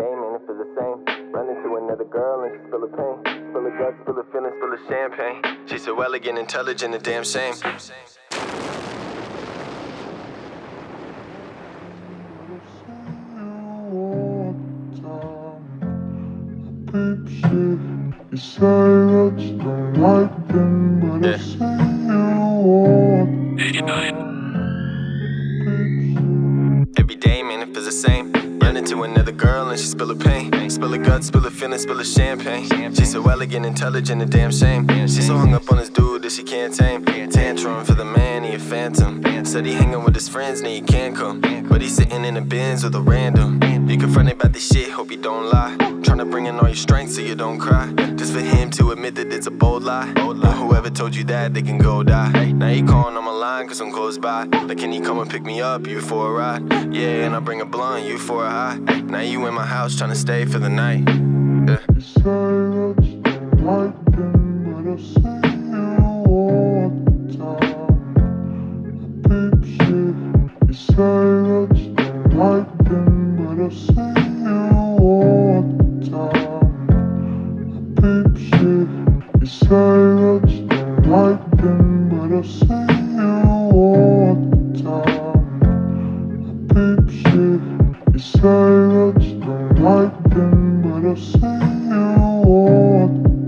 day, man, it feels the same. Run into another girl and she spill her pain. Spill her guts, spill her feelings, spill her champagne. She's so elegant, intelligent, a damn shame. You say that you don't like them, but I say you want 89. Every day, man, it feels the same. Run into another girl and she spill her pain. Spill her guts, spill her feelings, spill her champagne. She's so elegant, intelligent, a damn shame. She's so hung up on this dude that she can't tame. Tantrum for the man, he a phantom. Said he hanging with his friends, now he can't come. But he's sitting in the Benz with a random. You confronted about this shit, hope you don't lie. Tryna bring in all your strength so you don't cry. Just for him to admit that it's a bold lie. But whoever told you that, they can go die. Now he calling on my line cause I'm close by. Like, can you come and pick me up, you for a ride? Yeah, and I'll bring a blunt, you for a high. Now you in my house tryna stay for the night. Yeah. You say that you don't like them, but I say you want time. Big shit. You say that you don't like them, but I say you want time. Big shit. You say that you don't like them, but I say you want time. Big shit. You say that you don't like them, but I say you want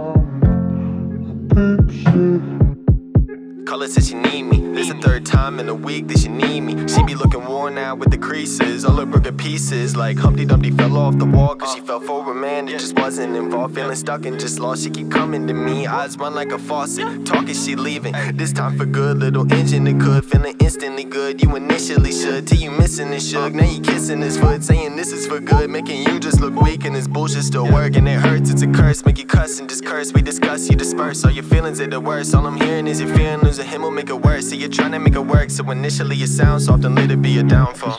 time. Big shit. Call her said she need me. This the third time in a week that she need me. She be looking worn out with the creases, all her broken pieces. Like Humpty Dumpty fell off the wall cause she fell for a man that just wasn't involved. Feeling stuck and just lost, she keep coming to me. Eyes run like a faucet, talking she leaving. This time for good, little engine that could. Feeling instantly good, you initially should. Till you missing it shook, now you kissing his foot. Saying this is for good, making you just look weak. And this bullshit still working, it hurts, it's a curse. Make you cuss and just curse, we discuss, you disperse. All your feelings are the worst, all I'm hearing is your feeling. Losing him will make it worse, so you're trying to make it work. So initially it sounds soft and later be a downfall.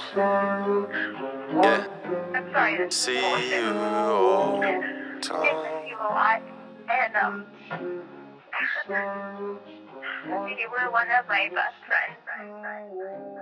Yeah. I'm sorry. See you all the time. You a lot, and you were one of my best friends.